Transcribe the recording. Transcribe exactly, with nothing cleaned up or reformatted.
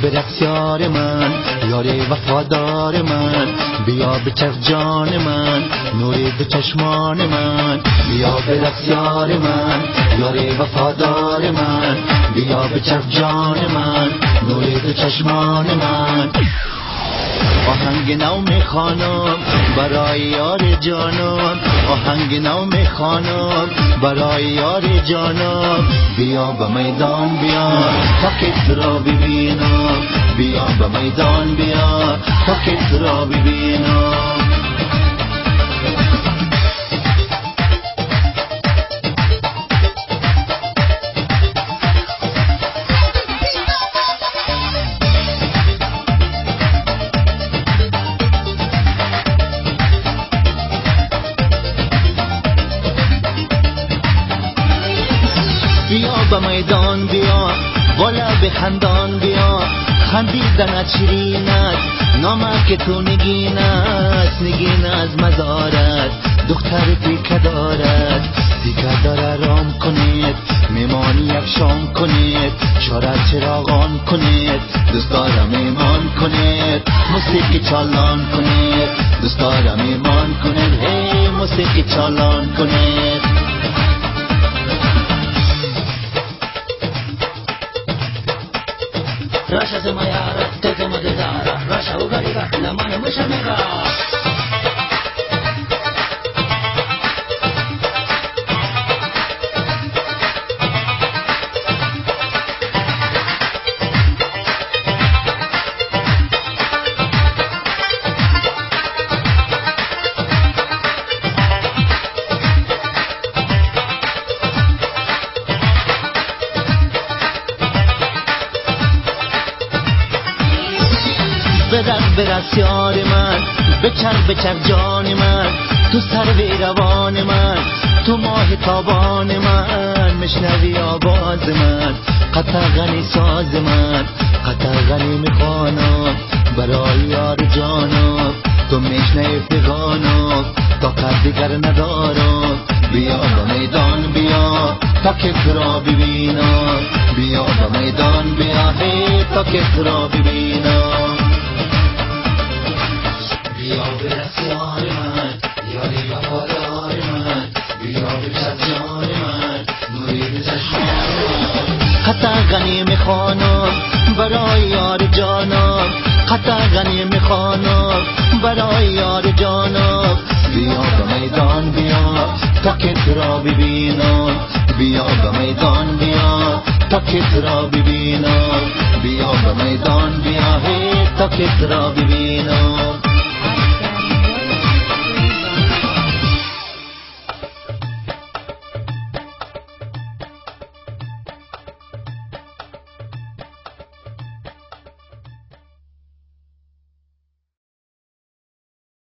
برقص یار من، یار وفادار من، بیا بچرخ جان من، نور دو چشمان من. بیا برقص یار من، یار وفادار من، بیا بچرخ جان من، نور دو چشمان من. آهنگ نو میخوانم برای یار جانم، آهنگ نو میخوانم برای یار جانم. بیا به میدان بیا تا که تو را ببینم، بیا به میدان بیا تا که تو را ببینم. بیا به میدان بیا بالا به خندان بیا، خندیدنت شیرین است نامک تو نگین است، نگین از مزارت دختر تیکه دارد، تیکه داره رام کنید میمانی یک شام کنید، شارت چراغان کنید دوست دارم ایمان کنید، موسیقی چالان کنید دوست دارم ایمان کنید، هی موسیقی چالان کنید. Rasha se mayara, te te madedara, Rasha ugariga, la mano musha mega. برق برقص یار من، بچرخ بچرخ جان من، تو سر روان من، تو ماه تابان من، مشنوی آواز من، قطع غنی ساز من، قطع غنی میخوانم برای یار جانم، تو میشنوی پیغانم طاقت دیگر ندارم. بیا به میدان بیا تا که تو را ببینم، بیا به میدان بیا هی تا که تو را ببینم. بیا برقص یار من، یاری وفادار من، بیا بچرخ جان من، نوری دو چشمان من. قطع غنی میخوانم برای یار جانم، قطع غنی میخوانم برای یار جانم. بیا به میدان بیا تا که تو را ببینم، بیا به میدان بیا تا که تو را ببینم، بیا به میدان بیا هی تا که تو را ببینم.